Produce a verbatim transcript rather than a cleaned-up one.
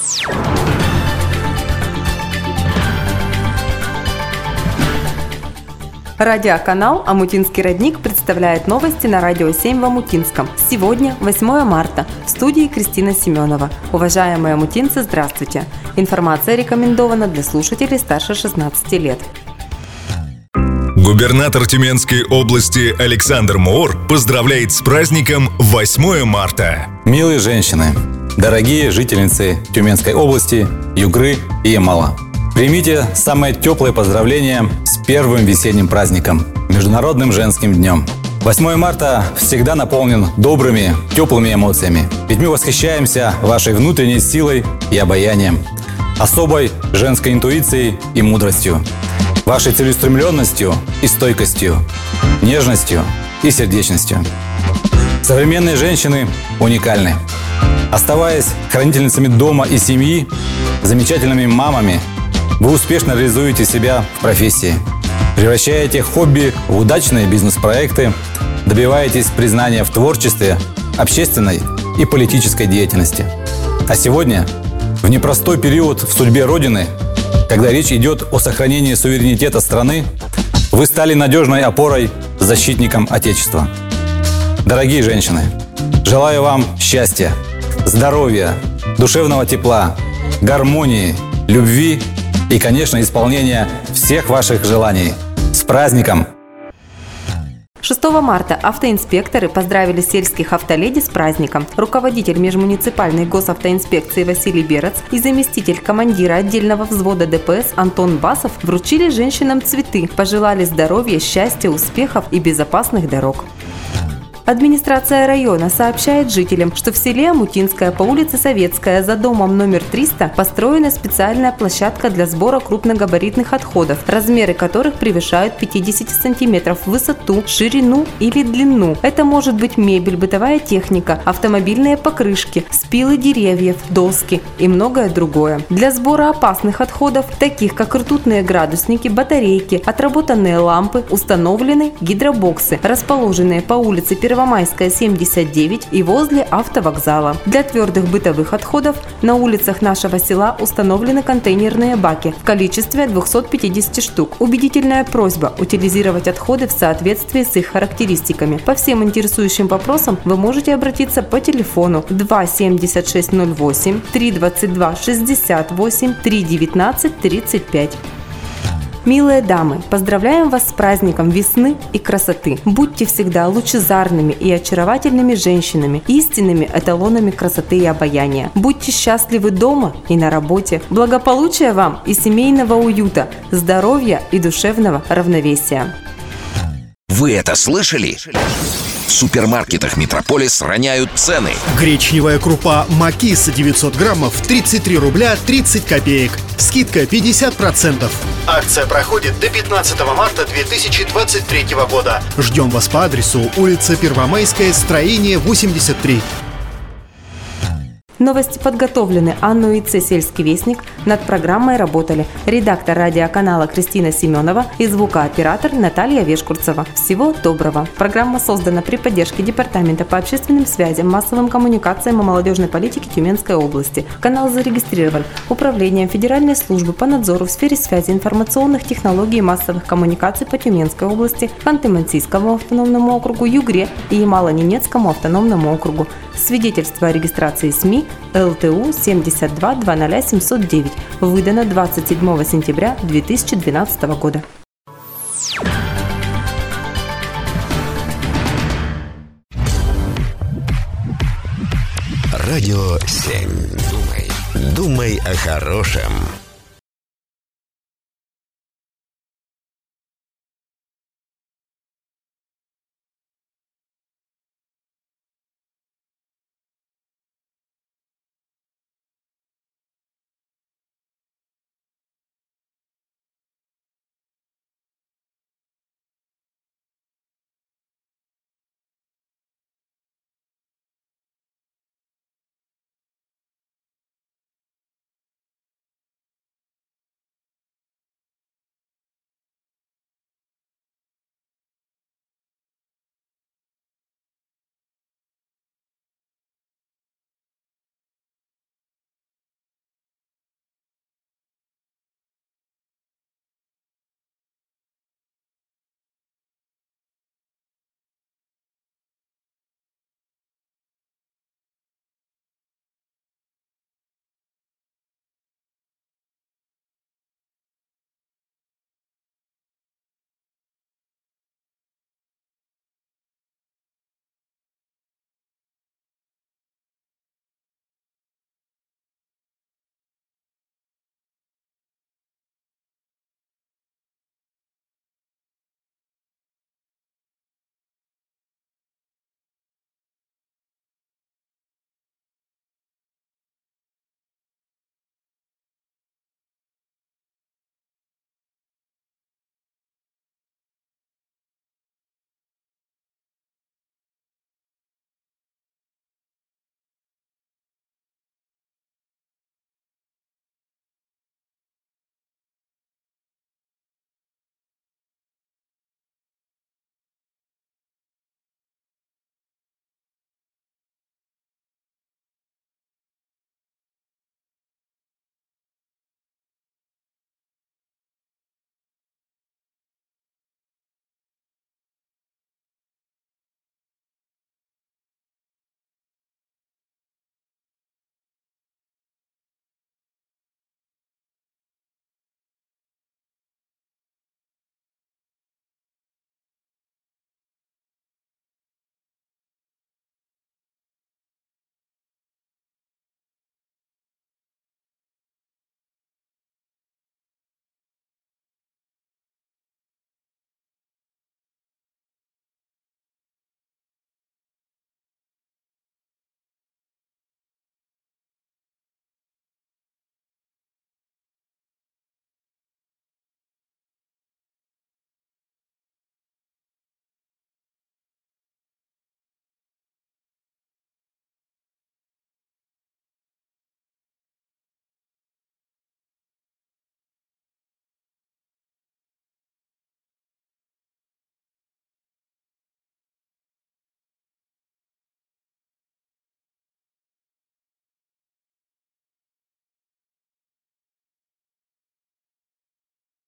Радиоканал «Омутинский родник» представляет новости на Радио семь в Омутинском. Сегодня восьмое марта. В студии Кристина Семенова. Уважаемые омутинцы, здравствуйте. Информация рекомендована для слушателей старше шестнадцати лет. Губернатор Тюменской области Александр Моор поздравляет с праздником восьмое марта. Милые женщины, дорогие жительницы Тюменской области, Югры и Ямала, примите самые теплые поздравления с первым весенним праздником – Международным женским днем. восьмое марта всегда наполнен добрыми, теплыми эмоциями, ведь мы восхищаемся вашей внутренней силой и обаянием, особой женской интуицией и мудростью, вашей целеустремленностью и стойкостью, нежностью и сердечностью. Современные женщины уникальны. Оставаясь хранительницами дома и семьи, замечательными мамами, вы успешно реализуете себя в профессии, превращаете хобби в удачные бизнес-проекты, добиваетесь признания в творчестве, общественной и политической деятельности. А сегодня, в непростой период в судьбе Родины, когда речь идет о сохранении суверенитета страны, вы стали надежной опорой, защитником Отечества. Дорогие женщины, желаю вам счастья, здоровья, душевного тепла, гармонии, любви и, конечно, исполнения всех ваших желаний. С праздником! шестого марта автоинспекторы поздравили сельских автоледи с праздником. Руководитель межмуниципальной госавтоинспекции Василий Берец и заместитель командира отдельного взвода ДПС Антон Басов вручили женщинам цветы, пожелали здоровья, счастья, успехов и безопасных дорог. Администрация района сообщает жителям, что в селе Омутинское по улице Советская за домом номер триста построена специальная площадка для сбора крупногабаритных отходов, размеры которых превышают пятьдесят сантиметров в высоту, ширину или длину. Это может быть мебель, бытовая техника, автомобильные покрышки, спилы деревьев, доски и многое другое. Для сбора опасных отходов, таких как ртутные градусники, батарейки, отработанные лампы, установлены гидробоксы, расположенные по улице Первомайская, семьдесят девять и возле автовокзала. Для твердых бытовых отходов на улицах нашего села установлены контейнерные баки в количестве двухсот пятидесяти штук. Убедительная просьба утилизировать отходы в соответствии с их характеристиками. По всем интересующим вопросам вы можете обратиться по телефону два семьдесят шесть ноль восемь, три двадцать два шестьдесят восемь, три девятнадцать тридцать пять. Милые дамы, поздравляем вас с праздником весны и красоты. Будьте всегда лучезарными и очаровательными женщинами, истинными эталонами красоты и обаяния. Будьте счастливы дома и на работе. Благополучия вам и семейного уюта, здоровья и душевного равновесия. Вы это слышали? В супермаркетах «Метрополис» роняют цены. Гречневая крупа «Макис» девятьсот граммов тридцать три рубля тридцать копеек. Скидка пятьдесят процентов. Акция проходит до пятнадцатого марта две тысячи двадцать третьего года. Ждем вас по адресу улица Первомайская, строение восемьдесят три. Новости подготовлены Анной Ице, сельский вестник. Над программой работали редактор радиоканала Кристина Семенова и звукооператор Наталья Вешкурцева. Всего доброго. Программа создана при поддержке Департамента по общественным связям, массовым коммуникациям и молодежной политике Тюменской области. Канал зарегистрирован Управлением Федеральной службы по надзору в сфере связи, информационных технологий и массовых коммуникаций по Тюменской области, Ханты-Мансийскому автономному округу, Югре и Ямало-Ненецкому автономному округу. Свидетельство о регистрации СМИ эл тэ у семьдесят два двадцать семьсот девять выдано двадцать седьмого сентября две тысячи двенадцатого года. Радио семь. Думай, думай о хорошем.